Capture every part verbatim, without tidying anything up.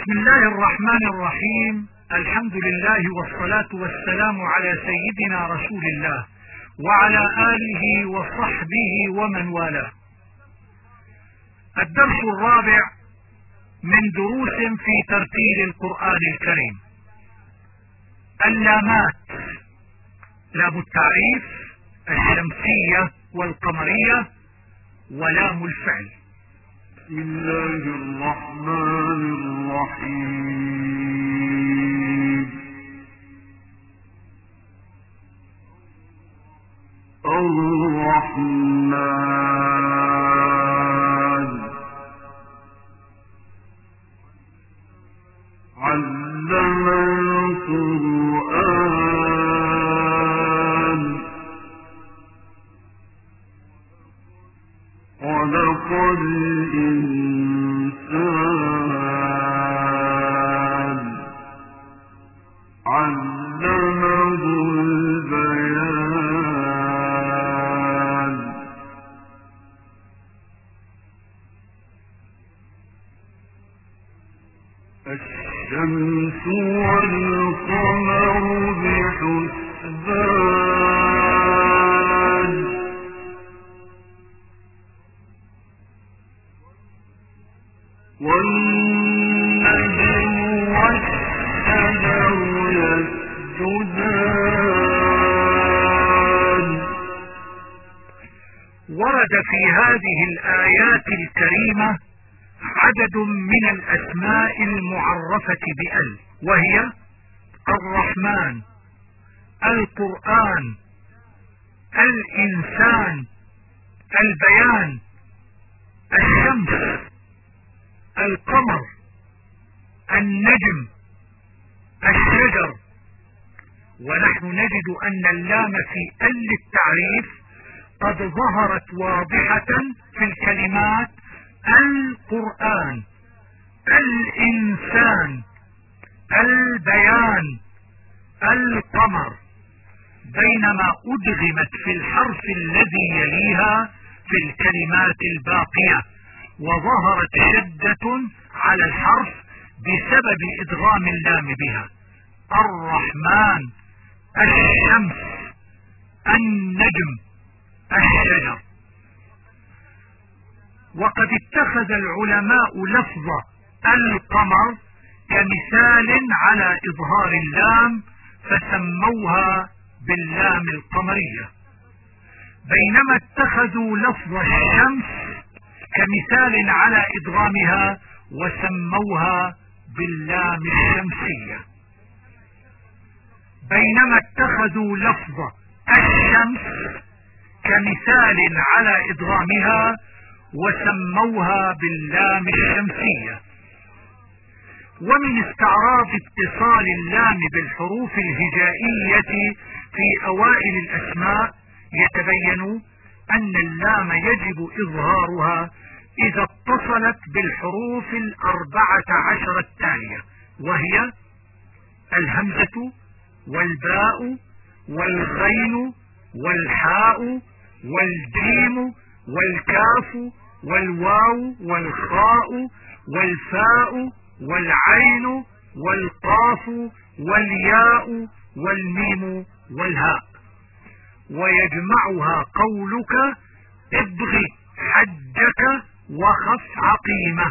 بسم الله الرحمن الرحيم. الحمد لله والصلاة والسلام على سيدنا رسول الله وعلى آله وصحبه ومن والاه. الدرس الرابع من دروس في ترتيل القرآن الكريم. اللامات: لام التعريف، الشمسية والقمرية، ولام الفعل. بسم الله الرحمن الرحيم. الرحمن علم القرآن خلق الإنسان علمه البيان. الشمس والقمر بحسبان والنجم والشجر يسجدان. ورد في هذه الآيات الكريمة عدد من الأسماء المعرفة بأل، وهي الرحمن، القرآن، الإنسان، البيان، الشمس، القمر، النجم، الشجر. ونحن نجد أن اللام في ال التعريف قد ظهرت واضحة في الكلمات القرآن، الإنسان، البيان، القمر، بينما أدغمت في الحرف الذي يليها في الكلمات الباقية، وظهرت شدة على الحرف بسبب إدغام اللام بها. الرحمن، الشمس، النجم، الشجر. وقد اتخذ العلماء لفظ القمر كمثال على إظهار اللام فسموها باللام القمرية، بينما اتخذوا لفظ الشمس كمثال على إدغامها وسموها باللام الشمسية. بينما اتخذوا لفظ الشمس كمثال على إدغامها وسموها باللام الشمسية. ومن استعراض اتصال اللام بالحروف الهجائية في أوائل الأسماء يتبين أن اللام يجب إظهارها إذا اتصلت بالحروف الأربعة عشر التالية، وهي الهمزة والباء والغين والحاء والجيم والكاف والواو والخاء والفاء والعين والقاف والياء والميم والهاء. ويجمعها قولك ابغ حجك وخف عقيمة.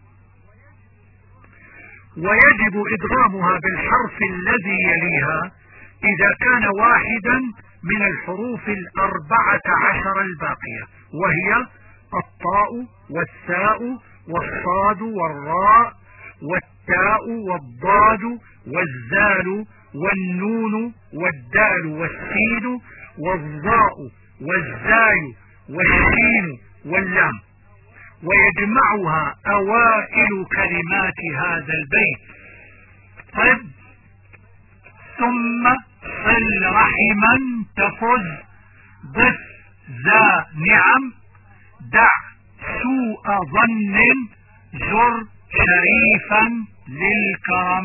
ويجب إدغامها بالحرف الذي يليها إذا كان واحدا من الحروف الأربعة عشر الباقية، وهي الطاء والثاء والصاد والراء والتاء والضاد والزال والنون والدال والسين والظاء والزاي والشين واللام. ويجمعها أوائل كلمات هذا البيت. طب ثم صل رحما تفز، ضف ذا نعم، دع سوء ظن، زر شريفا للكرم.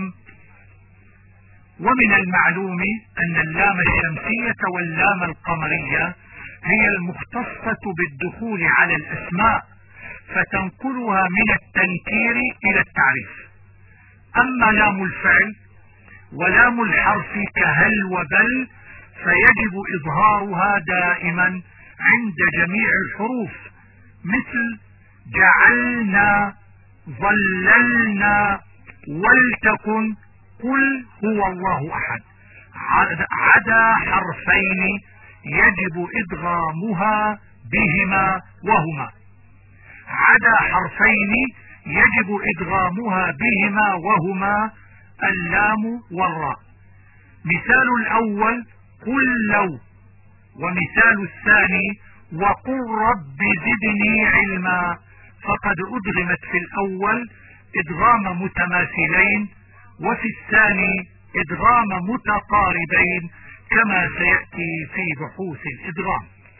ومن المعلوم أن اللام الشمسية واللام القمرية هي المختصة بالدخول على الأسماء فتنقلها من التنكير إلى التعريف، أما لام الفعل ولام الحرف كهل وبل فيجب إظهارها دائما عند جميع الحروف، مثل جعلنا، ظللنا، ولتكن، قل هو الله أحد، عدا حرفين يجب إدغامها بهما وهما عدا حرفين يجب إدغامها بهما وهما اللام والراء. مثال الأول قل لو، ومثال الثاني وقل رب زدني علما، فقد أدغمت في الأول إدغام متماثلين وفي الثاني إدغام متقاربين كما سيأتي في بحوث الإدغام.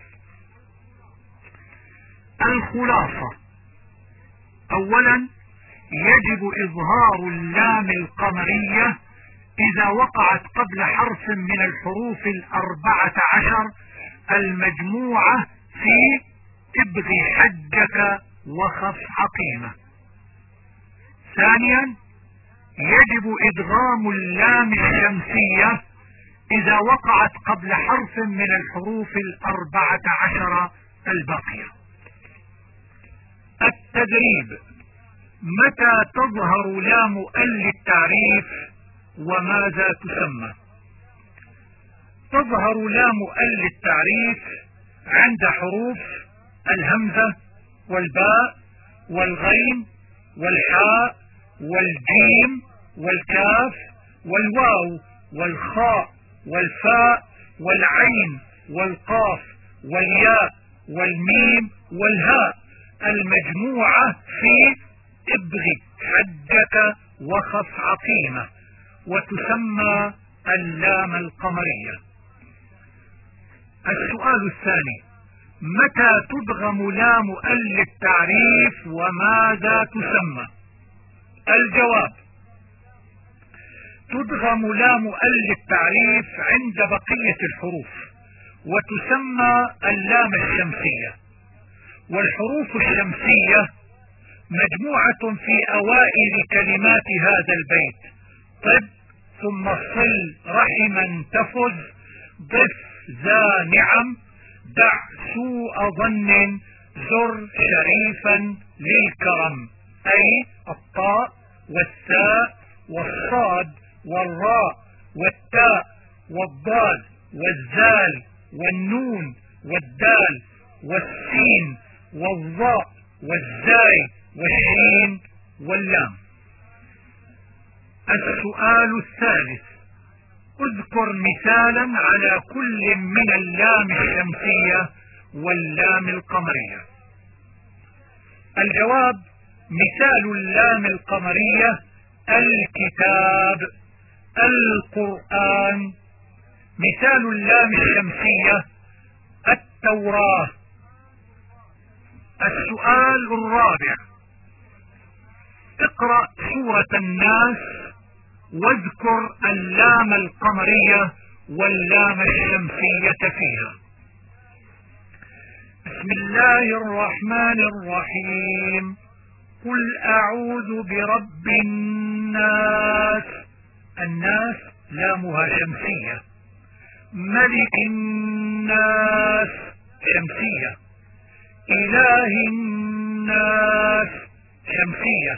الخلاصة: أولا يجب إظهار اللام القمرية إذا وقعت قبل حرف من الحروف الأربعة عشر المجموعة في ابغ حجك وخف عقيمة. ثانيا يجب إدغام اللام الشمسية إذا وقعت قبل حرف من الحروف الأربعة عشر الباقية. التدريب: متى تظهر لام ال التعريف وماذا تسمى؟ تظهر لام ال التعريف عند حروف الهمزة والباء والغين والحاء والجيم والكاف والواو والخاء والفاء والعين والقاف والياء والميم والهاء المجموعة في ابغ حجك وخف عقيمة، وتسمى اللام القمرية. السؤال الثاني: متى تدغم لام ال التعريف وماذا تسمى؟ الجواب: تدغم لام ال التعريف عند بقية الحروف وتسمى اللام الشمسية. والحروف الشمسية مجموعة في أوائل كلمات هذا البيت: طب، ثم صل رحما تفز، ضف ذا نعم، دع سوء ظن، زر شريفا للكرم، أي الطاء والثاء والصاد والراء والتاء والضاد والزال والنون والدال والسين والظاء والزاي والشين واللام. السؤال الثالث: اذكر مثالا على كل من اللام الشمسية واللام القمرية. الجواب: مثال اللام القمرية الكتاب، القرآن. مثال اللام الشمسية التوراة. السؤال الرابع: اقرأ سورة الناس واذكر اللام القمرية واللام الشمسية فيها. بسم الله الرحمن الرحيم. قل أعوذ برب الناس. الناس لامها شمسية. ملك الناس شمسية. إله الناس شمسية.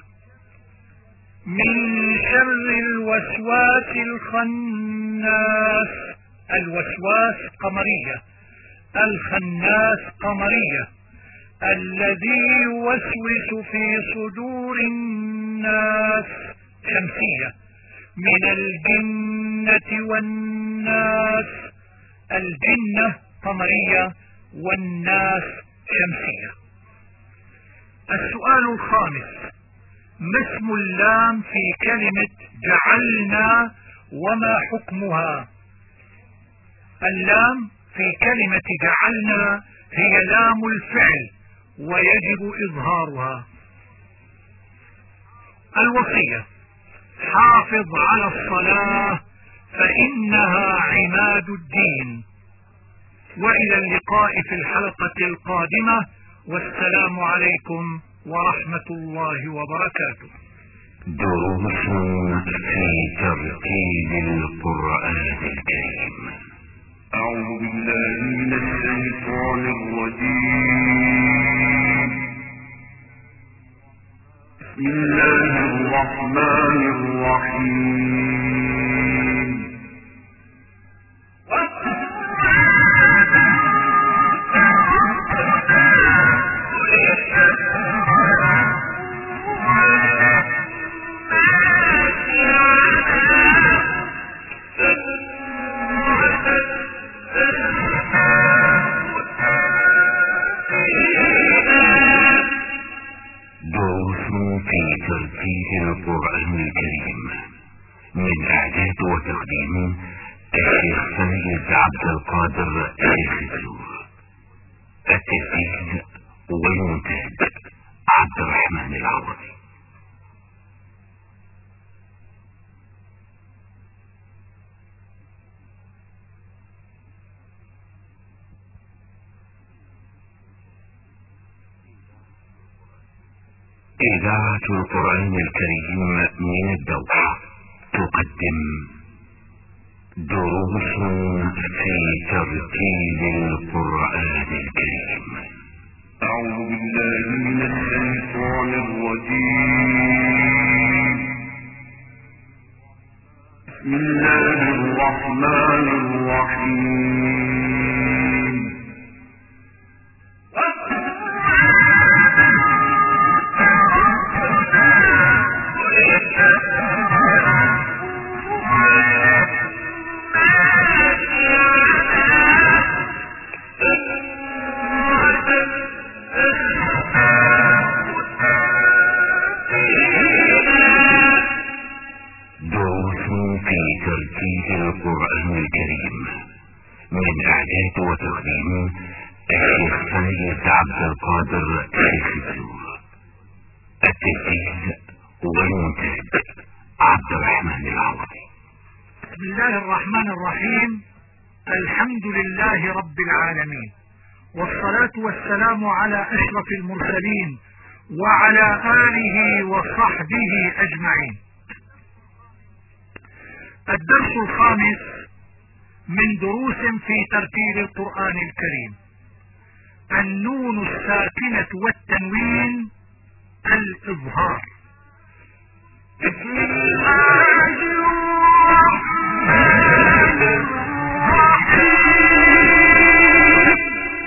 من شر الوسواس الخناس. الوسواس قمرية، الخناس قمرية. الذي يوسوس في صدور الناس شمسية. من الجنة والناس. الجنة قمرية والناس شمسية. السؤال الخامس: ما اسم اللام في كلمة جعلنا وما حكمها؟ اللام في كلمة جعلنا هي لام الفعل ويجب إظهارها. الوصية: حافظ على الصلاة فإنها عماد الدين. وإلى اللقاء في الحلقة القادمة، والسلام عليكم ورحمة الله وبركاته. دروس في ترتيل القرآن الكريم. أعوذ بالله من الشيطان الرجيم. بسم الله الرحمن الرحيم. في ترتيل القرآن الكريم من إعداد وتقديم الشيخ سيد عبد القادر شيخ الزور. التسجيل والمونتاج عبد الرحمن العوضي. إذاعة القرآن الكريم من الدوحة تقدم دروس في ترتيل القرآن الكريم. أعوذ بالله من الشيطان الرجيم. بسم الله الرحمن الرحيم. ترتيل القرآن الكريم من إعداد وتقديم الشيخ سيد عبد القادر شيخ الزور. التسجيل والمونتاج عبد الرحمن العوضي. بسم الله الرحمن الرحيم. الحمد لله رب العالمين، والصلاة والسلام على أشرف المرسلين وعلى آله وصحبه أجمعين. الدرس الخامس من دروس في ترتيل القرآن الكريم. النون الساكنة والتنوين الإظهار. بسم الله الرحمن الرحيم.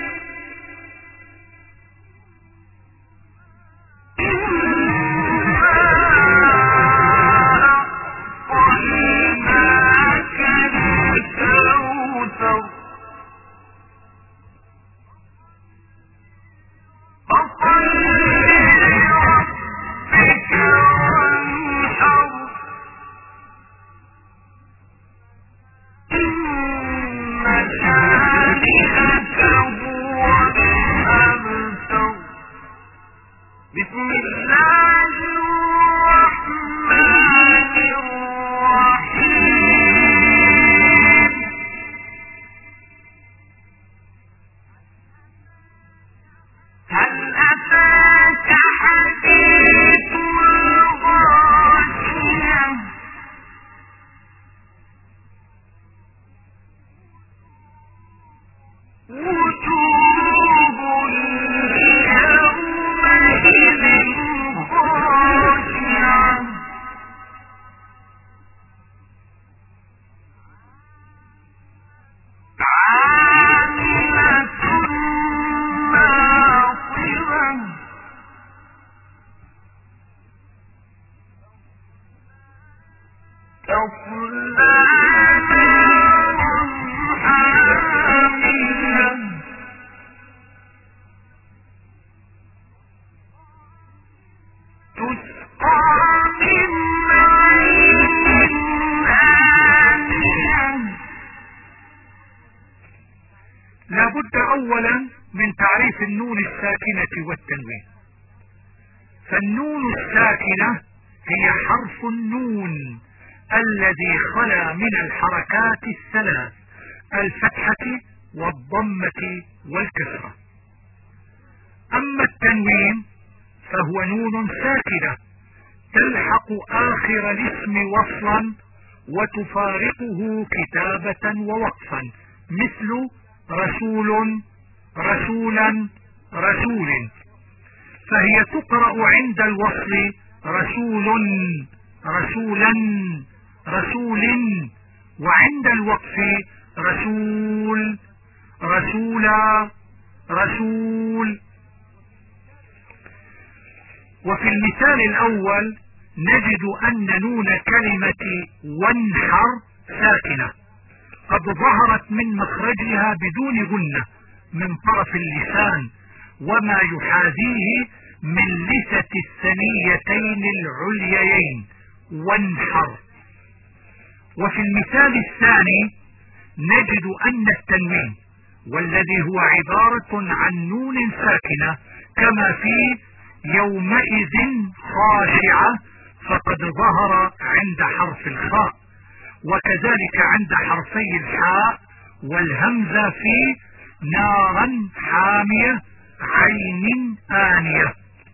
لابد اولا من تعريف النون الساكنة والتنوين. فالنون الساكنة هي حرف النون الذي خلا من الحركات الثلاث الفتحة والضمة والكسرة. اما التنوين فهو نون ساكنة تلحق آخر الاسم وصلا وتفارقه كتابة ووقفا، مثل رسول، رسولا، رسول، فهي تقرأ عند الوصل رسول، رسولا، رسول، وعند الوقف رسول، رسولا، رسول. وفي المثال الأول نجد أن نون كلمة وانحر ساكنة قد ظهرت من مخرجها بدون غنة من طرف اللسان وما يحاذيه من لثة الثنيتين العليين، وانحر. وفي المثال الثاني نجد أن التنوين والذي هو عبارة عن نون ساكنة كما في يومئذ خاشعة فقد ظهر عند حرف الخاء، وكذلك عند حرفي الحاء والهمزة في نارا حامية عين آنية.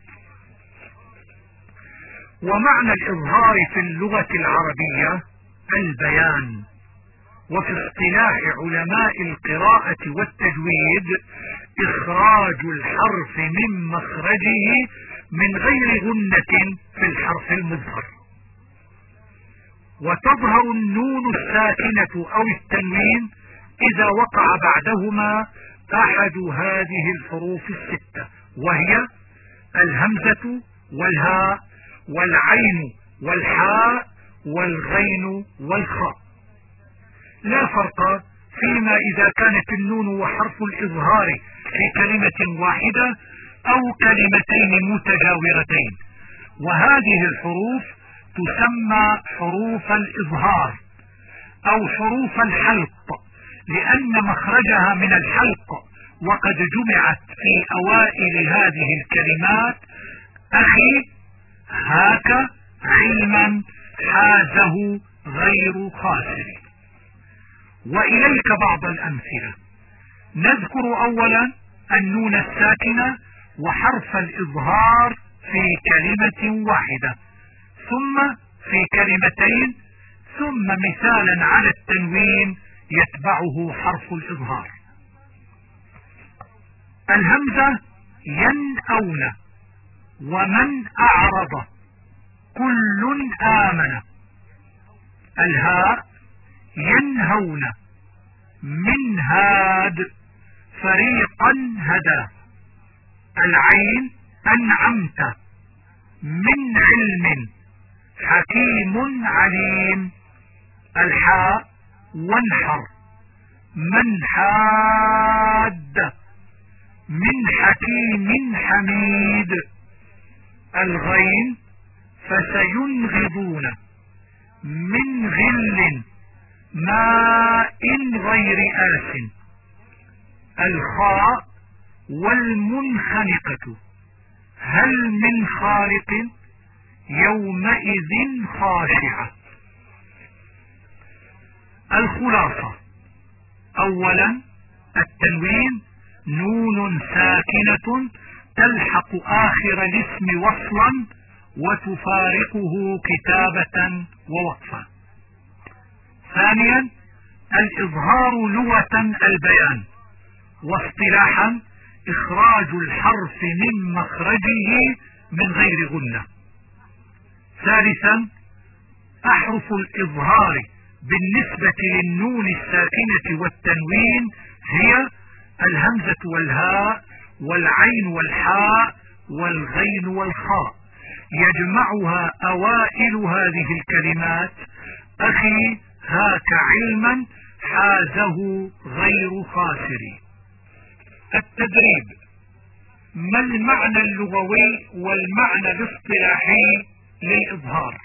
ومعنى الإظهار في اللغة العربية البيان، وفي اصطلاح علماء القراءة والتجويد إخراج الحرف من مخرجه من غير غنة في الحرف المظهر. وتظهر النون الساكنة أو التنوين إذا وقع بعدهما أحد هذه الحروف الستة، وهي الهمزة والهاء والعين والحاء والغين والخاء. لا فرق فيما إذا كانت النون وحرف الإظهار في كلمة واحدة أو كلمتين متجاورتين، وهذه الحروف تسمى حروف الإظهار أو حروف الحلق لأن مخرجها من الحلق، وقد جمعت في أوائل هذه الكلمات أخي، هاك، علما، حازه، غير خاسر. وإليك بعض الأمثلة. نذكر أولا النون الساكنة وحرف الإظهار في كلمة واحدة، ثم في كلمتين، ثم مثالا على التنوين يتبعه حرف الإظهار. الهمزة ينأون، ومن أعرض، كل آمن. الهاء ينهون، من هاد، فريقا هدى. العين أنعمت، من علم، حكيم عليم. الحاء وانحر، من حاد، من حكيم حميد. الغين فسينغضون، من غل، ماء غير آس. الخاء والمنخنقة، هل من خالق، يومئذ خاشعة. الخلاصة: أولا التنوين نون ساكنة تلحق آخر الاسم وصلا وتفارقه كتابة ووقفا. ثانيا الإظهار لغة البيان، واصطلاحا إخراج الحرف من مخرجه من غير غنة. ثالثا أحرف الإظهار بالنسبة للنون الساكنة والتنوين هي الهمزة والهاء والعين والحاء والغين والخاء، يجمعها أوائل هذه الكلمات أخي، هاك، علما، حازه، غير خاسر. التدريب: ما المعنى اللغوي والمعنى الاصطلاحي للإظهار؟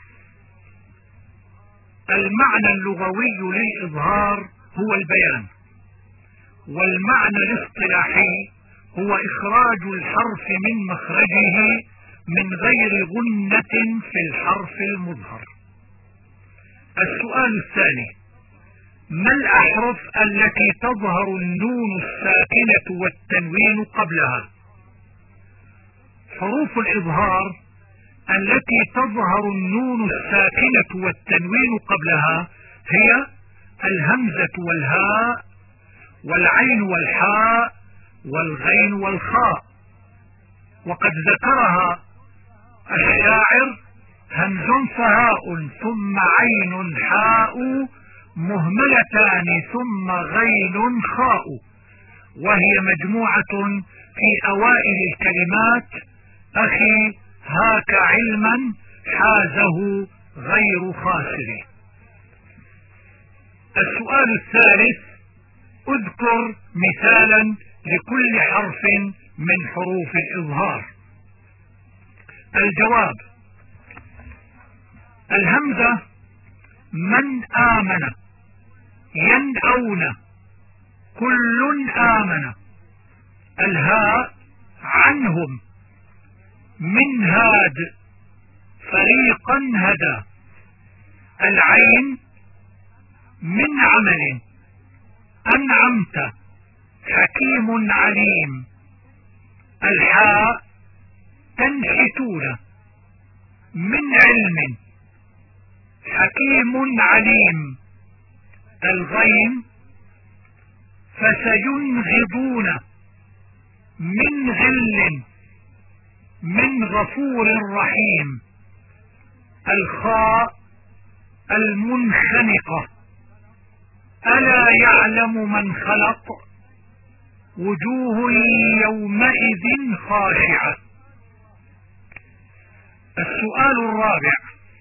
المعنى اللغوي للإظهار هو البيان، والمعنى الاصطلاحي هو إخراج الحرف من مخرجه من غير غنة في الحرف المظهر. السؤال الثاني: ما الأحرف التي تظهر النون الساكنة والتنوين قبلها؟ حروف الإظهار التي تظهر النون الساكنة والتنوين قبلها هي الهمزة والهاء والعين والحاء والغين والخاء. وقد ذكرها الشاعر: همز فهاء ثم عين حاء مهملتان ثم غين خاء، وهي مجموعة في أوائل الكلمات: أخي هاك علما حازه غير خاسر. السؤال الثالث: اذكر مثالا لكل حرف من حروف الإظهار. الجواب: الهمزة من آمن، ينأون، كل آمن. الهاء عنهم، من هاد، فريقا هدى. العين من عمل، أنعمت، حكيم عليم. الحاء تنحتون، من علم، حكيم عليم. الغين فسينغضون، من غل، من غفور رحيم. الخاء المنخنقة، ألا يعلم من خلق، وجوه يومئذ خاشعة. السؤال الرابع: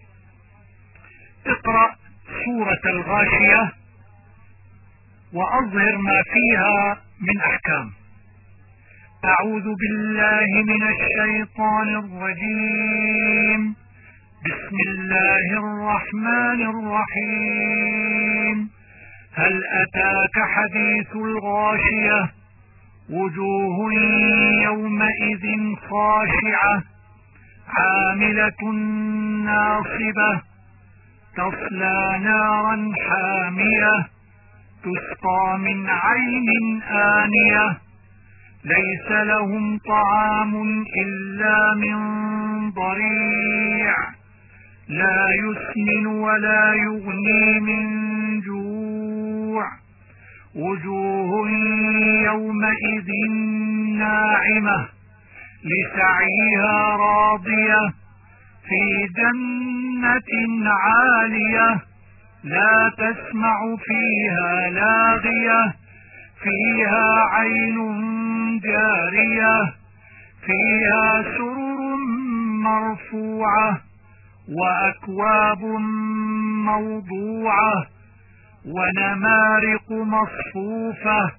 اقرأ سورة الغاشية وأظهر ما فيها من أحكام. أعوذ بالله من الشيطان الرجيم. بسم الله الرحمن الرحيم. هل أتاك حديث الغاشية، وجوه يومئذ خاشعة، عاملة ناصبة، تصلى نارا حامية، تسقى من عين آنية، ليس لهم طعام إلا من ضريع، لا يسمن ولا يغني من جوع، وجوه يومئذ ناعمة، لسعيها راضية، في جنة عالية، لا تسمع فيها لاغية، فيها عين جارية، فيها سرر مرفوعة، وأكواب موضوعة، ونمارق مصفوفة،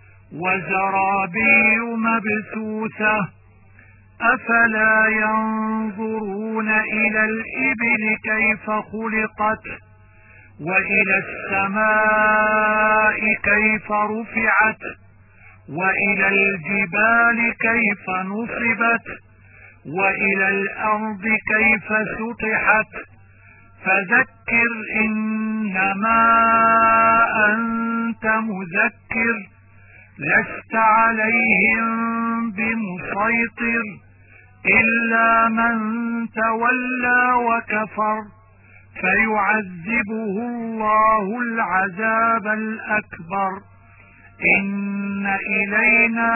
وزرابي مبثوثة. أفلا ينظرون إلى الإبل كيف خلقت، وإلى السماء كيف رفعت، وإلى الجبال كيف نصبت، وإلى الأرض كيف سطحت. فذكر إنما أنت مذكر، لست عليهم بمسيطر، إلا من تولى وكفر، فيعذبه الله العذاب الأكبر. إن إلينا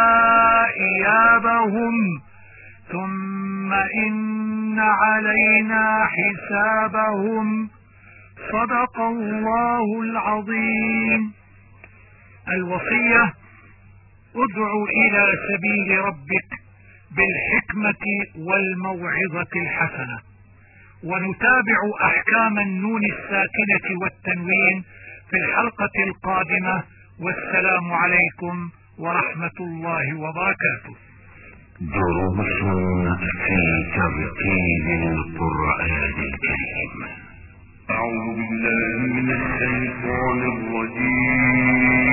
إيابهم، ثم إن علينا حسابهم. صدق الله العظيم. الوصية: ادع إلى سبيل ربك بالحكمة والموعظة الحسنة. ونتابع أحكام النون الساكنة والتنوين في الحلقة القادمة، والسلام عليكم ورحمة الله وبركاته. دروس في ترتيب القرآن الكريم. أعوذ بالله من الشيطان الرجيم.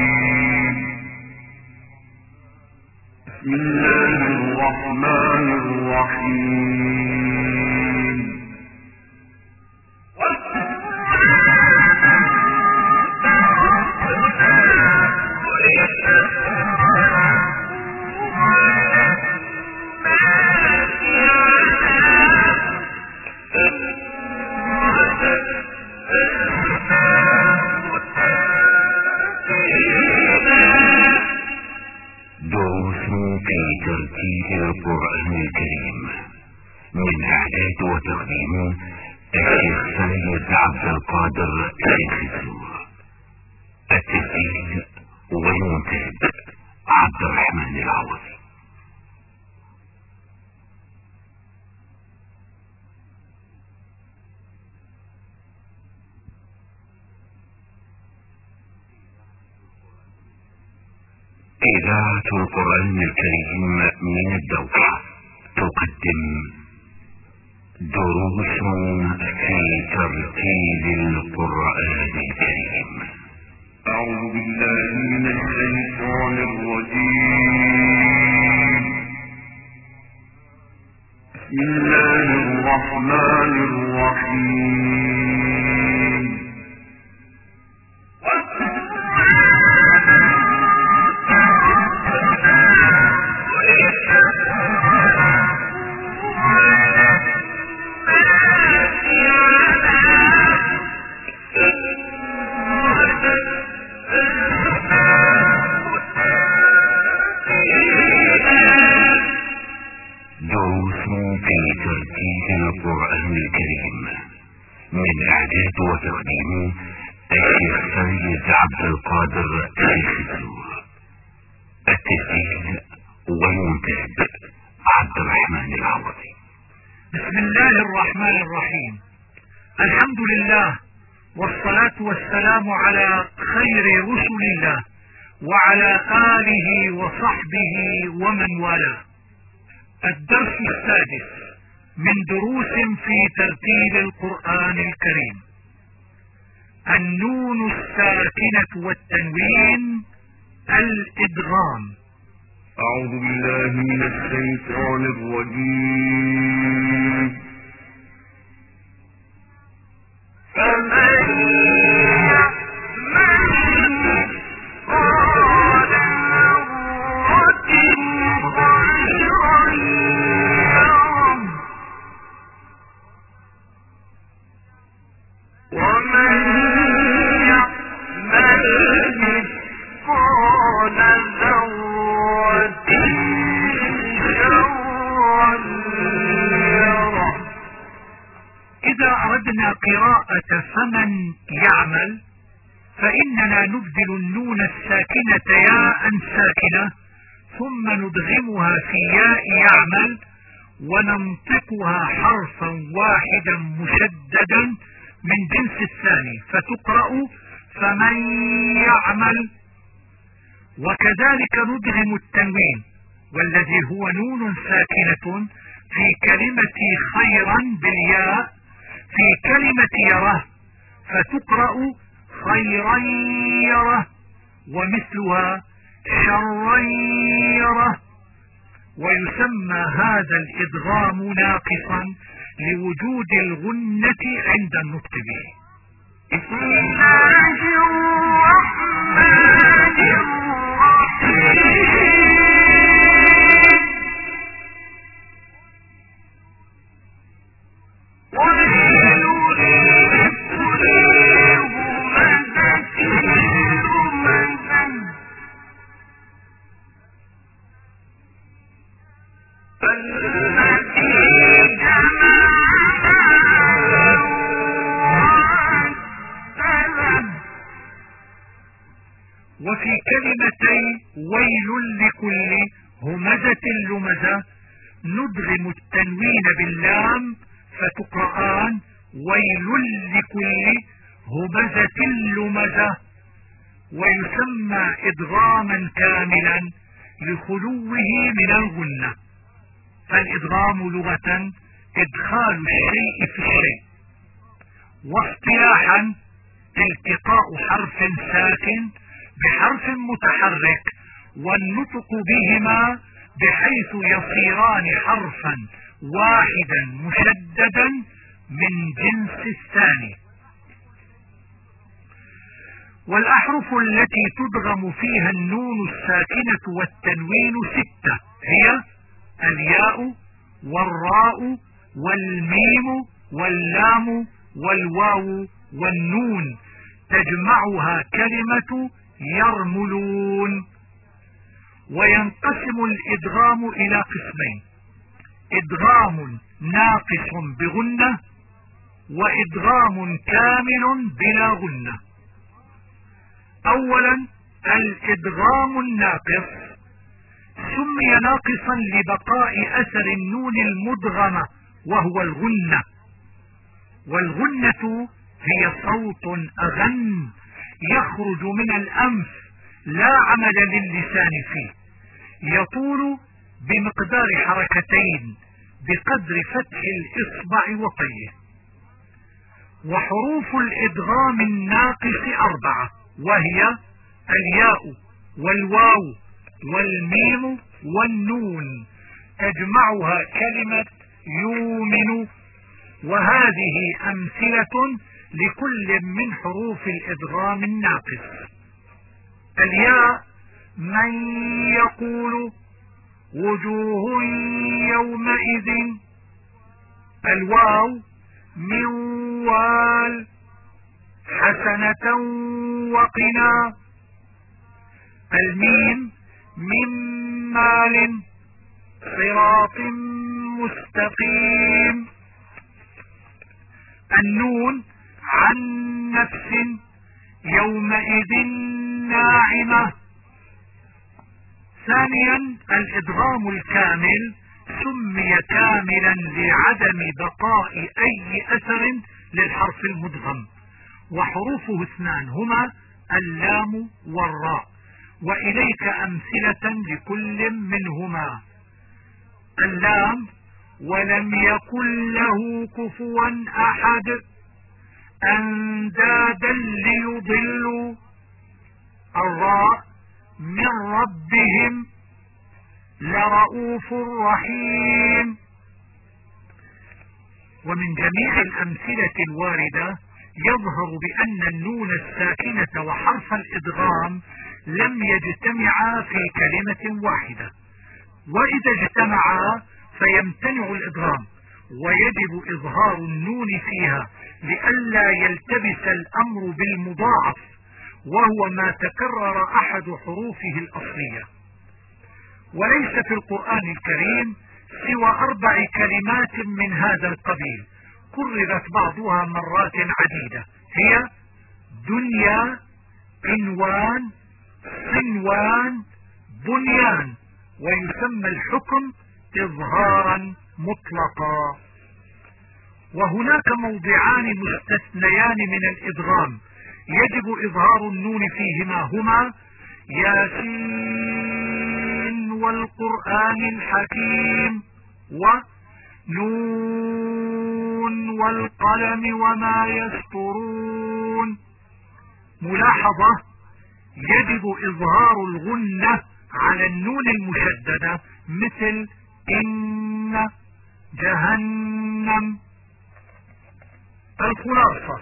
بسم الله الرحمن الرحيم. دروس في ترتيب القرآن الكريم من إعداد وتقديم الشيخ سيد عبد القادر الخزور. التسجيل والمونتاج عبد الرحمن العوضي. إذاعة القرآن الكريم من الدوحة تقدم دروس في ترتيب القرآن الكريم. أعوذ بالله من الشيطان الرجيم. بسم الله الرحمن الرحيم. القرآن الكريم من إعداد وتقديم الشيخ سيد عبد القادر الخزور. التسجيل والمونتاج عبد الرحمن العوضي. بسم الله الرحمن الرحيم. الحمد لله والصلاة والسلام على خير رسل الله وعلى آله وصحبه ومن والاه. الدرس السادس من دروس في ترتيب القرآن الكريم. النون الساكنة والتنوين الإدغام. أعوذ بالله من الشيطان الرجيم. فمن قراءة فمن يعمل فإننا نبدل النون الساكنة ياء ساكنة ثم ندغمها في ياء يعمل وننطقها حرفا واحدا مشددا من جنس الثاني فتقرأ فمن يعمل. وكذلك ندغم التنوين والذي هو نون ساكنة في كلمة خيرا بالياء في كلمة يره فتقرأ خيرا يره ومثلها شرا يره. ويسمى هذا الإدغام ناقصا لوجود الغنة عند النطق به. بسم الله الرحمن الرحيم. وفي كلمتي ويل لكل همزة لمزة ندغم التنوين باللام فتقرآن ويل لكل همزة لمزة. ويسمى إدغاما كاملا لخلوه من الغنة. فالإدغام لغة إدخال الشيء في الشيء، واصطلاحا التقاء حرف ساكن بحرف متحرك والنطق بهما بحيث يصيران حرفا واحدا مشددا من جنس الثاني. والأحرف التي تدغم فيها النون الساكنة والتنوين ستة هي الياء والراء والميم واللام والواو والنون تجمعها كلمة يرملون. وينقسم الإدغام إلى قسمين: إدغام ناقص بغنة، وإدغام كامل بلا غنة. أولا الإدغام الناقص سمي ناقصا لبقاء أثر النون المدغمة وهو الغنة، والغنة هي صوت أغن يخرج من الأنف لا عمل للسان فيه، يطول بمقدار حركتين بقدر فتح الإصبع وطيه. وحروف الإدغام الناقص أربعة، وهي الياء والواو والميم والنون، تجمعها كلمة يؤمن. وهذه أمثلة لكل من حروف الإدغام الناقص: الياء من يقول وجوه يومئذ، الواو من وال حسنة وقنا، الميم من مال صراط مستقيم، النون عن نفس يومئذ ناعمة. ثانيا الإدغام الكامل سمي كاملا لعدم بقاء أي أثر للحرف المدغم، وحروفه اثنان هما اللام والراء، وإليك أمثلة لكل منهما: اللام ولم يكن له كفوا أحد، أندادا ليضلوا، الراء من ربهم لرؤوف رحيم. ومن جميع الأمثلة الواردة يظهر بأن النون الساكنة وحرف الإدغام لم يجتمعا في كلمة واحدة، وإذا اجتمعا فيمتنع الإدغام، ويجب إظهار النون فيها لئلا يلتبس الأمر بالمضاعف، وهو ما تكرر أحد حروفه الأصلية. وليس في القرآن الكريم سوى أربع كلمات من هذا القبيل كررت بعضها مرات عديدة، هي دنيا، عنوان، صنوان، بنيان، ويسمى الحكم إظهارا مطلقا. وهناك موضعان مستثنيان من الإدغام يجب إظهار النون فيهما، هما ياسين والقرآن الحكيم، ونون والقلم وما يسطرون. ملاحظة: يجب إظهار الغنة على النون المشددة مثل إن، جهنم. الخلاصة: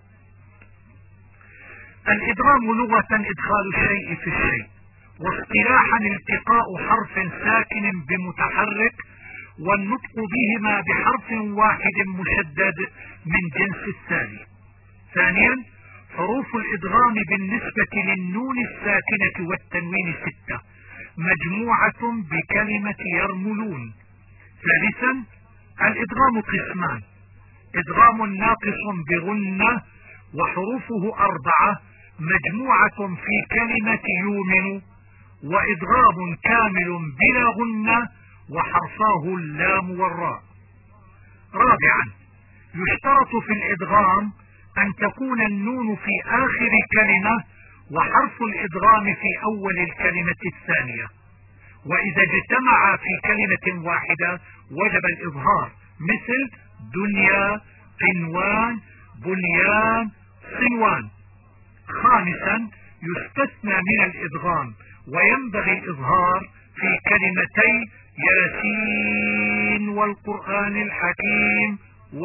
الإدغام لغة إدخال الشيء في الشيء، واصطلاحا التقاء حرف ساكن بمتحرك والنطق بهما بحرف واحد مشدد من جنس الثاني. ثانيا حروف الإدغام بالنسبة للنون الساكنة والتنوين ستة مجموعة بكلمة يرملون. ثالثا الإدغام قسمان: إدغام ناقص بغنة وحروفه أربعة مجموعة في كلمة يؤمن، وإدغام كامل بلا غنة وحرفاه اللام والراء. رابعا يشترط في الإدغام أن تكون النون في آخر كلمة وحرف الإدغام في أول الكلمة الثانية، وإذا اجتمع في كلمة واحدة وجب الإظهار مثل دنيا، عنوان، بنيان، صنوان. خامسا يستثنى من الإدغام وينبغي الإظهار في كلمتي ياسين والقرآن الحكيم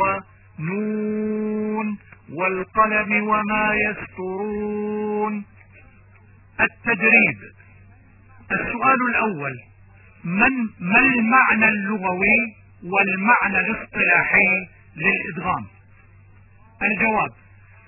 ونون والقلم وما يسطرون. التدريب: السؤال الأول: من ما المعنى اللغوي والمعنى الاصطلاحي للإدغام؟ الجواب: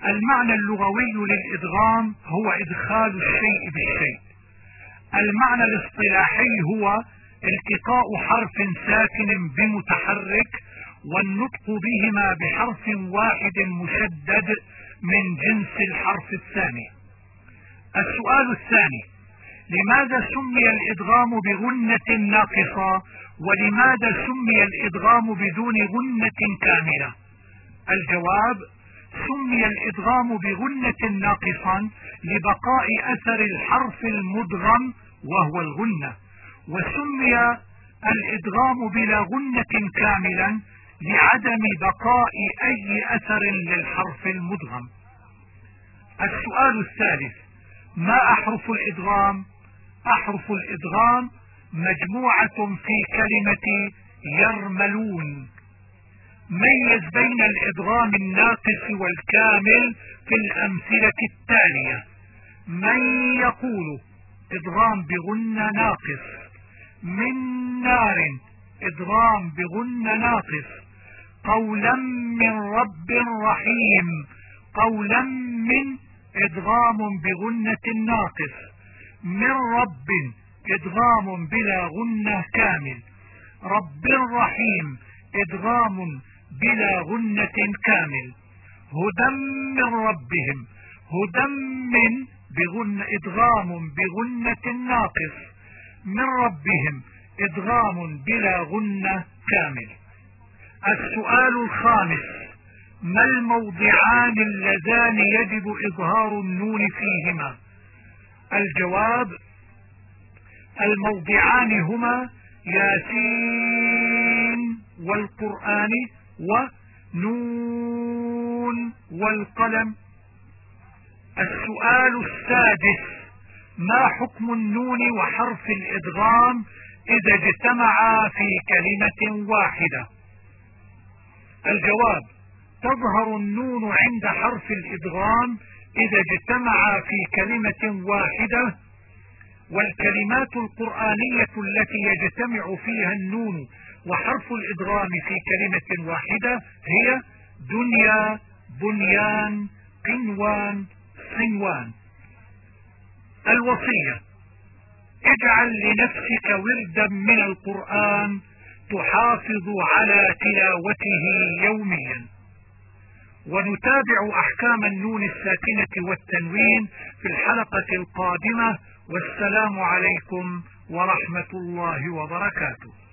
المعنى اللغوي للإدغام هو إدخال الشيء بالشيء. المعنى الاصطلاحي هو التقاء حرف ساكن بمتحرك والنطق بهما بحرف واحد مشدد من جنس الحرف الثاني. السؤال الثاني: لماذا سمي الإدغام بغنة ناقصة ولماذا سمي الإدغام بدون غنة كاملة؟ الجواب: سمي الإدغام بغنة ناقصا لبقاء أثر الحرف المدغم وهو الغنة، وسمي الإدغام بلا غنة كاملا لعدم بقاء أي أثر للحرف المدغم. السؤال الثالث: ما أحرف الإدغام؟ أحرف الإدغام مجموعة في كلمة يرملون. ميز بين الإدغام الناقص والكامل في الأمثلة التالية: من يقول إدغام بغنة ناقص، من نار إدغام بغنة ناقص، قولا من رب رحيم، قولا من إدغام بغنة ناقص، من رب إدغام بلا غنة كامل، رب رحيم إدغام بلا غنة كامل، هدى من ربهم، هدى من بغنة إدغام بغنة ناقص، من ربهم إدغام بلا غنة كامل. السؤال الخامس: ما الموضعان اللذان يجب إظهار النون فيهما؟ الجواب: الموضعان هما ياسين والقرآن ونون والقلم. السؤال السادس: ما حكم النون وحرف الإدغام إذا اجتمعا في كلمة واحدة؟ الجواب: تظهر النون عند حرف الإدغام إذا اجتمعا في كلمة واحدة، والكلمات القرآنية التي يجتمع فيها النون وحرف الإدغام في كلمة واحدة هي دنيا، بنيان، قنوان، صنوان. الوصية: اجعل لنفسك وردا من القرآن تحافظ على تلاوته يوميا. ونتابع أحكام النون الساكنة والتنوين في الحلقة القادمة، والسلام عليكم ورحمة الله وبركاته.